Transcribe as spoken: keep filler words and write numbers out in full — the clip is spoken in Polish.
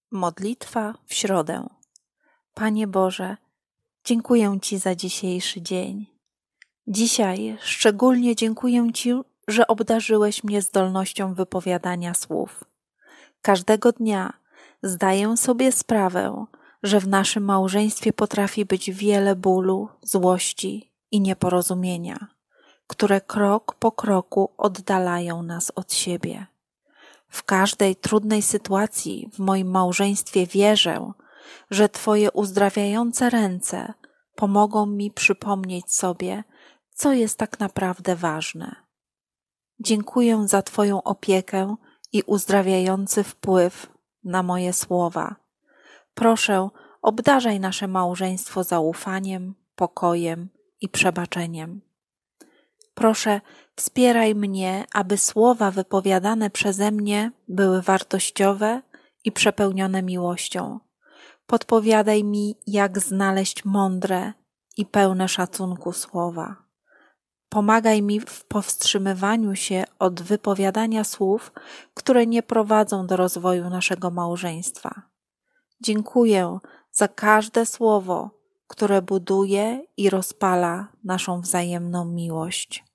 Modlitwa w środę. Panie Boże, dziękuję Ci za dzisiejszy dzień. Dzisiaj szczególnie dziękuję Ci, że obdarzyłeś mnie zdolnością wypowiadania słów. Każdego dnia zdaję sobie sprawę, że w naszym małżeństwie potrafi być wiele bólu, złości i nieporozumienia, które krok po kroku oddalają nas od siebie. W każdej trudnej sytuacji w moim małżeństwie wierzę, że Twoje uzdrawiające ręce pomogą mi przypomnieć sobie, co jest tak naprawdę ważne. Dziękuję za Twoją opiekę i uzdrawiający wpływ na moje słowa. Proszę, obdarzaj nasze małżeństwo zaufaniem, pokojem i przebaczeniem. Proszę, wspieraj mnie, aby słowa wypowiadane przeze mnie były wartościowe i przepełnione miłością. Podpowiadaj mi, jak znaleźć mądre i pełne szacunku słowa. Pomagaj mi w powstrzymywaniu się od wypowiadania słów, które nie prowadzą do rozwoju naszego małżeństwa. Dziękuję za każde słowo, które buduje i rozpala naszą wzajemną miłość.